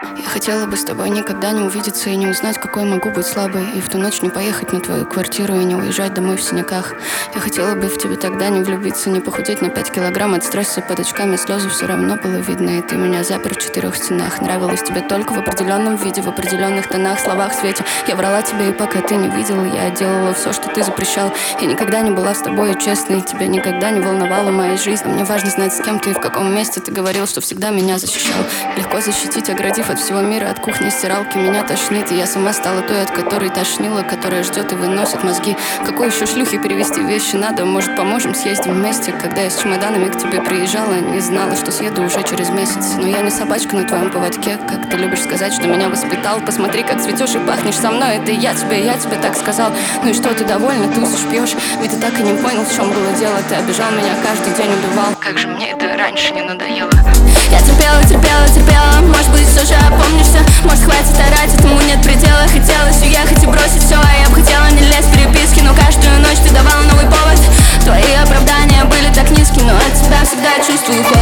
Я хотела бы с тобой никогда не увидеться и не узнать, какой могу быть слабой. И в ту ночь не поехать на твою квартиру и не уезжать домой в синяках. Я хотела бы в тебя тогда не влюбиться, не похудеть на 5 килограмм от стресса под очками. Слезы все равно было видно, и ты меня запер в 4 стенах. Нравилось тебе только в определенном виде, в определенных тонах, словах, свете. Я врала тебе, и пока ты не видел, я делала все, что ты запрещал. Я никогда не была с тобой честной, тебя никогда не волновала моя жизнь. А мне важно знать, с кем ты и в каком месте. Ты говорил, что всегда меня защищал. Легко защитить, оградив от всего мира, от кухни, стиралки. Меня тошнит, и я сама стала той, от которой тошнила, которая ждет и выносит мозги. Какой еще шлюхи перевести вещи надо? Может, поможем, съездим вместе? Когда я с чемоданами к тебе приезжала, не знала, что съеду уже через месяц. Но я не собачка на твоем поводке, как ты любишь сказать, что меня воспитал. Посмотри, как цветешь и пахнешь со мной. Это я тебе так сказал. Ну и что, ты довольна, тусишь, пьешь? Ведь ты так и не понял, в чем было дело. Ты обижал меня, каждый день убивал. Как же мне это раньше не надоело. Я терпела, может быть, все же опомнишься. Может, хватит орать, этому нет предела. Хотелось уехать и бросить все, а я бы хотела не лезть в переписки. Но каждую ночь ты давала новый повод. Твои оправдания были так низки, но от тебя всегда чувствую